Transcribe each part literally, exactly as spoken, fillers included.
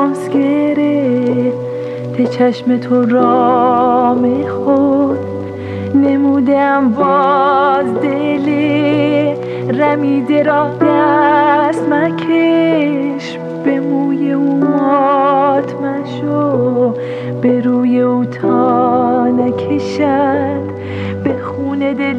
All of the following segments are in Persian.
شانس گرفت ته چشم تو رام خود نمودم باز دل رمیده را دست مکش به موی او مات مشو به روی او تا نکشد به خون دل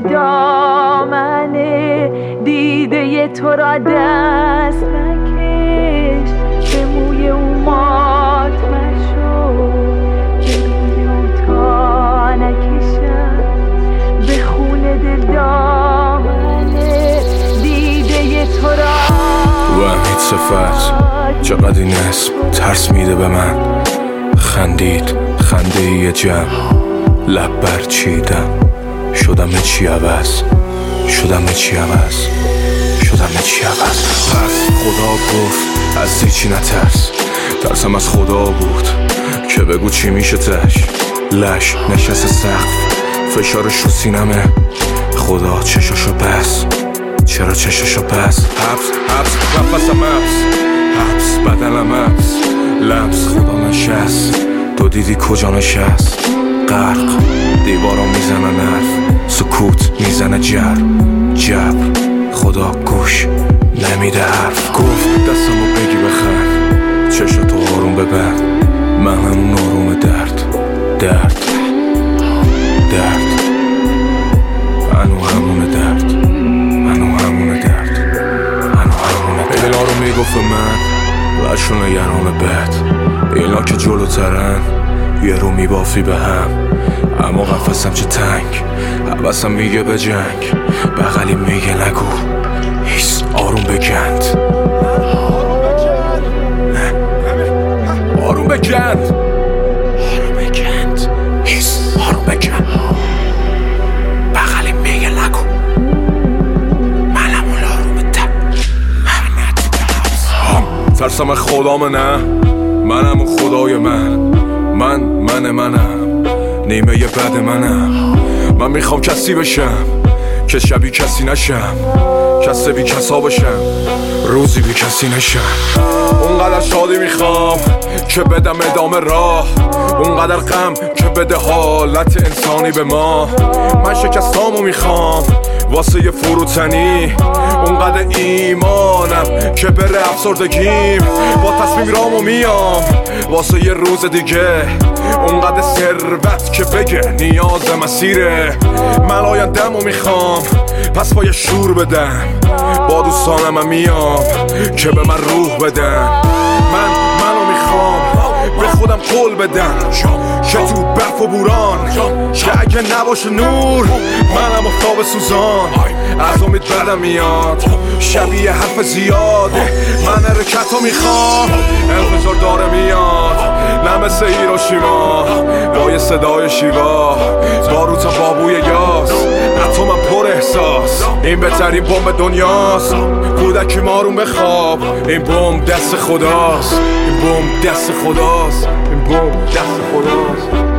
دامنه دیده تو را دست مکش به موی او مات مشو به روی او تا نکشد به خون دل دامنه دیده تو را. و امید صفت چقدر این اسم ترس میده به من، خندید خنده یه جمع لب برچیدم شدم چی عوض شدم چی عوض شدم چی عوض. پس خدا گفت از هیچی نترس، ترسم از خدا بود که بگو چی میشه تش. لش نشست سقف فشارش رو سینمه، خدا چشاشو بس چرا چشاشو بس. حبس حبس نفسم حبس حبس بدنم حبس لمس خدا نشست تو دیدی کجا نشست. غرق دیوارا میزنن حرف سکوت میزنه جر جبر خدا گوش نمیده حرف. گفت دستمو بگی بخند چشتو آروم ببند من همون آروم درد درد درد منو همون درد منو همون درد منو همون درد. اینا رو میگفت من برشون نگران بد، اینا که جلوترن یه رو میبافی به هم، اما قفصم چه تنگ حوثم میگه به جنگ بغلی میگه نگو هیس آروم بگند آروم بگند آروم بگند هیس آروم بگند بغلی میگه نگو منم اون آروم ده ترسم از خدامه نه منم اون خدای من من من منم نیمه یه بد منم. من میخوام کسی بشم که شبی کسی نشم، کسی بی کسا بشم روزی بی کسی نشم. اونقدر شادی میخوام که بدم ادامه راه، اونقدر غم که بده حالت انسانی به ما. من شکستامو میخوام واسه یه فروتنی، اونقدر ایمانم که بره افسردگیم. با تصمیم رامو میام واسه یه روز دیگه، اونقدر ثروت که بگه نیاز مسیره. من آینده‌مو میخوام پس با یه شور بدم، با دوستانم هم میام که به من روح بدن. من منو میخوام به خودم قول بدم که تو برف و بوران که اگه نباشه نور منم افتاب سوزان. از امید بدم میاد شبیه حرف زیاده، من حرکتو میخوام انفجار داره میاد نه مثل هیروشیما با یه صدای شیوا باروت بابوی یاس اتمم پر احساس. این بهترین بمب دنیاست کودکی مارون بخواب، این بمب دست خداست این بمب دست خداست این بمب دست خداست.